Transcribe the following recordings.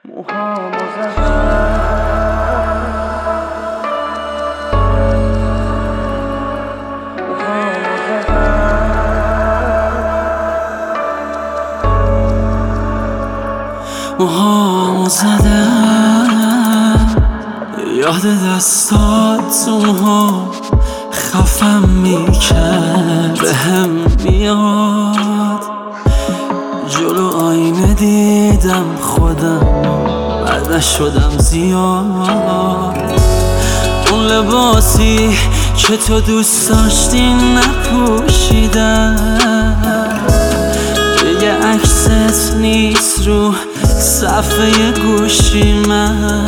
موهامو زدم موهامو زدم یاد دستات تو موهام خفم میکرد بهم میاد جلو آینه دیدم خودم بعدش شدم زیاد اون لباسی که تو دوست داشتی نپوشیدم دیگه عکست نیست رو صفحه گوشی من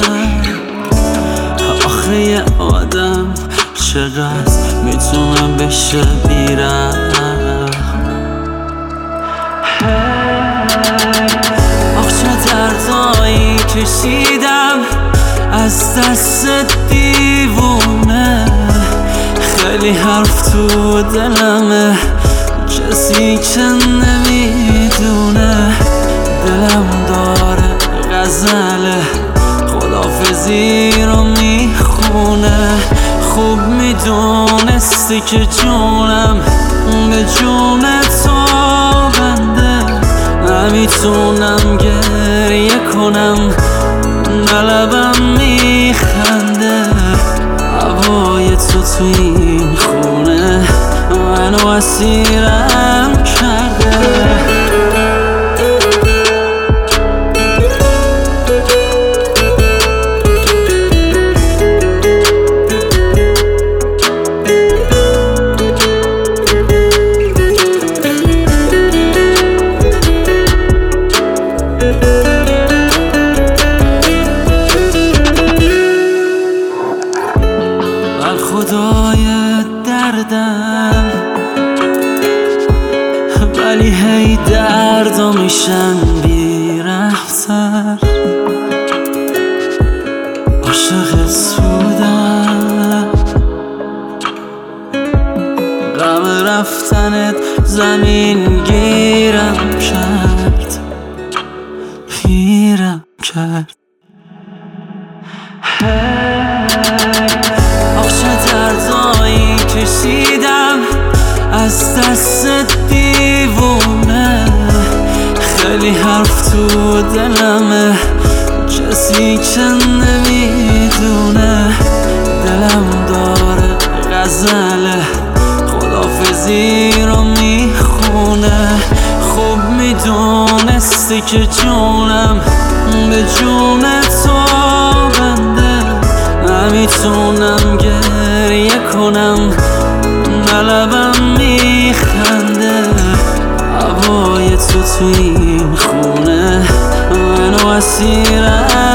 آخه یه آدم چقدر میتونم بشه بیرحم آخ چه دردایی کشیدم از دست دیوونه خیلی حرف تو دلمه کسی که نمیدونه دلم داره غزله خداحافظی رو میخونه خوب میدونستی که جونم به جون تو بنده نمیتونم گریه کنم نه لبم میخنده هوای تو توی این خونه منو اسیرم کرده خدای دردم ولی هی دردا میشن بی‌رحم‌تر عاشق سودم غم رفتنت زمین گیرم کرد پیرم کرد دردایی کشیدم از دست دیوونه خیلی حرف تو دلمه کسی که نمیدونه دلم داره غزله خداحافظی رو میخونه خوب میدونستی که جونم به جون تو بنده نمیتونم گریه کنم نه لبم میخنده هوای تو توی این خونه منو اسیرم